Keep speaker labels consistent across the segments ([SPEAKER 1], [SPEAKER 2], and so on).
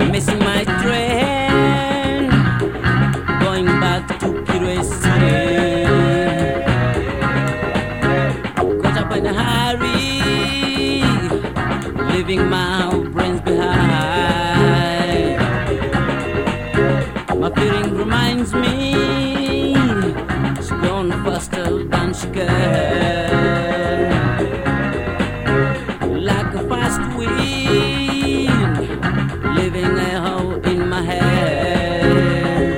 [SPEAKER 1] Missing my train, going back to Kidway City. Caught up in a hurry, leaving my brains behind. My feeling reminds me she's gone faster than she can. Like a fast wind, leaving a hole in my head.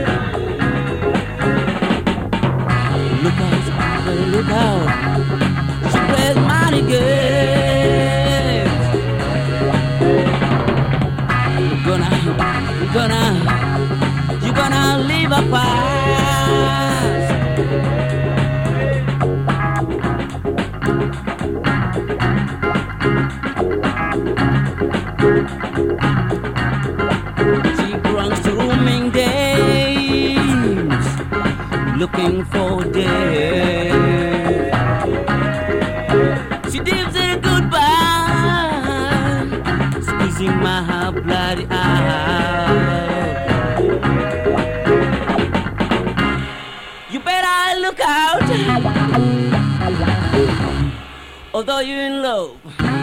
[SPEAKER 1] Look out, she plays mighty good. You're gonna leave a past. She runs to rooming days, looking for days. She dips in a goodbye, squeezing my bloody out. You better look out, although you're in love.